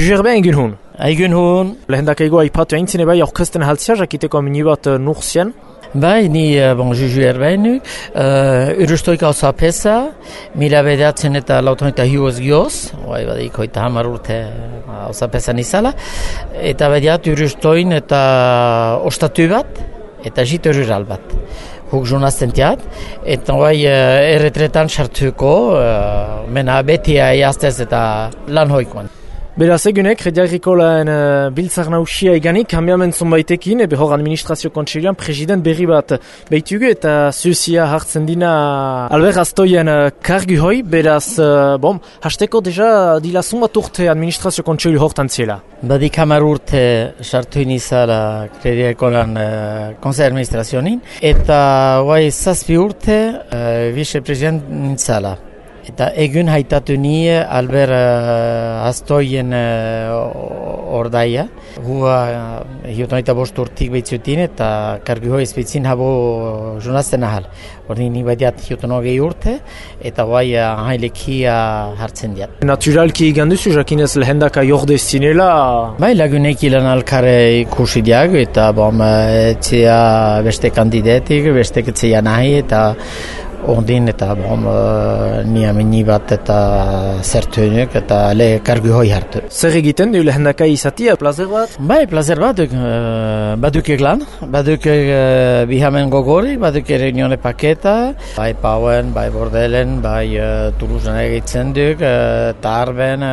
Jugerben egun hon. Egun hon. Lehendakaigo aipatu aintzine bai aurkezten haltzia, jakiteko amini bat nurzien. Bai, ni Juju erbainu, urustoik hauza pesa, mila bedatzen eta lautonita hiuaz gioz, badik hoita hamar urte hauza pesa nizala, eta bediat urustoin eta ostatu bat, eta jit rural bat. Huk jonazten tiat, eta erretretan sartuko, mena beti jaztez eta lan hoikoan. Beraz egunek, Redi Agrikolaen biltzar nausia iganik, hambiamen zonbaitekin, ebe hor administrazio kontseiluan president berri bat behitugu eta zuzia hartzen dina Albert Astoien kargu hoi, beraz, hasteko deja dila zonbat urte administrazio kontseilu hortan ziela. Badik hamar urte sartu inizala Redi Agrikolan konsei administrazionin, eta zazpi urte vice-president nintzala. Eta egun haitatu ni Albert Astoien ordaia. Hua hiotonaita bost urtik behitzutin eta kargu hoi ezbitzin habo jonazten ahal. Horni ni badiat hiotono gehi urte eta hailekia hartzen diat. Naturalki ganduzu jakinez lehendaka jorde zinela? Bai, lagunek ilan alkare ikusi diag eta etzea beste kandidatik, beste ketzea nahi eta ondin eta ni amini bat eta zertuenek eta le kargu hoi hartu. Zer egiten du lehendakai izatia, plazer bat? Bai, plazer bat, baduk eglan, baduk bihamen gogori, baduk reunione paketa, bai Pauen, bai Bordelen, bai Toulousean egitzen duk, Tarben,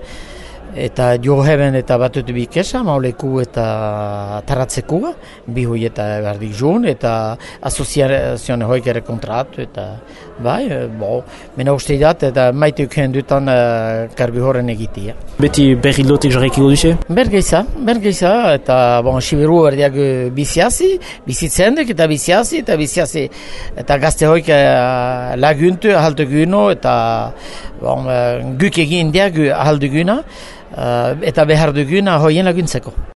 eta Joheben eta batutu bikesa, mauleku eta taratzekua, bihui eta berdik jun, eta asoziazioan hoik ere kontratu, eta bai, mena uste dat, eta maituk hendutan kargu horren egitea. Beti berri lotik jarraikiko duze? Bergeiza, eta sibiru berdiak bizitzen duk, eta biziazi, eta gazte hoik laguntu, ahaltu gyno, eta guk egin diak ahaltu gyna, eta behar duguna hoien laguntzeko.